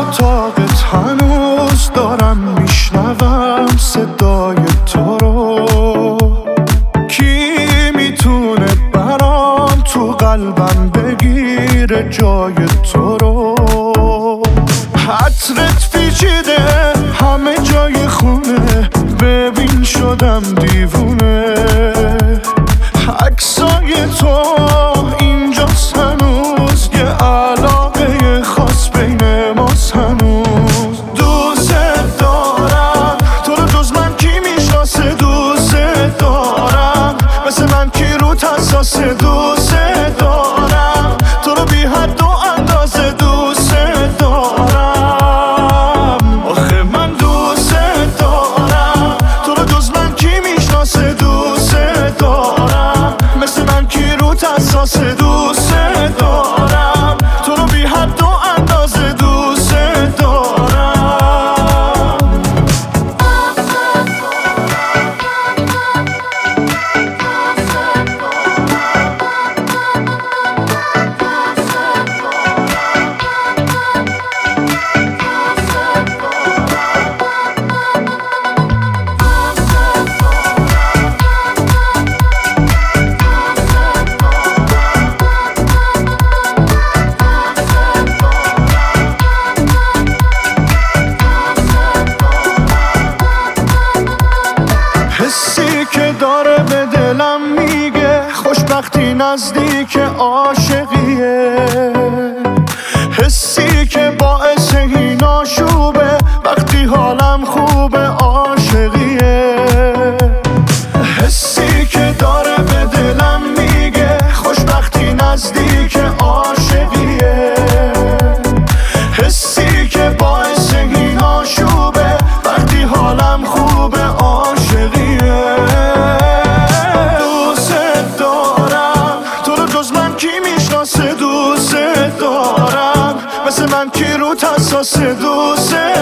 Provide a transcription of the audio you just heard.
اتاقت هنوز دارم میشنوم صدای تو رو. کی میتونه برام تو قلبم بگیره جای تو رو؟ عطرت پیچیده همه جای خونه، ببین شدم دیوونه. عکسای تو اینجاست هنوز، یه علاقه خاص بین ماست هنوز. دوست دارم تو رو، جز من کی میشناسه؟ دوست دارم مثل من کی روت حساسه؟ دوست دارم تو رو بی حد و اندازه. دوست دارم آخه من دوست دارم تو رو، جز من کی میشناسه؟ دوست دارم مثل من کی روت حساسه؟ دوست دارم تو رو بی حد و اندازه. دوست دارم. حسی که داره به دلم میگه خوشبختی نزدیک عاشقیه. حسی که باعث این آشوبه وقتی حالم خوبه عاشقیه. حسی که داره به دلم میگه خوشبختی نزدیک عاشقیه. حسی که باعث این آشوبه وقتی حالم خوبه عاشقیه. دوست دارم تو رو، جز من کی میشناسه؟ دوست دارم مثل من کی روت حساسه؟ دوست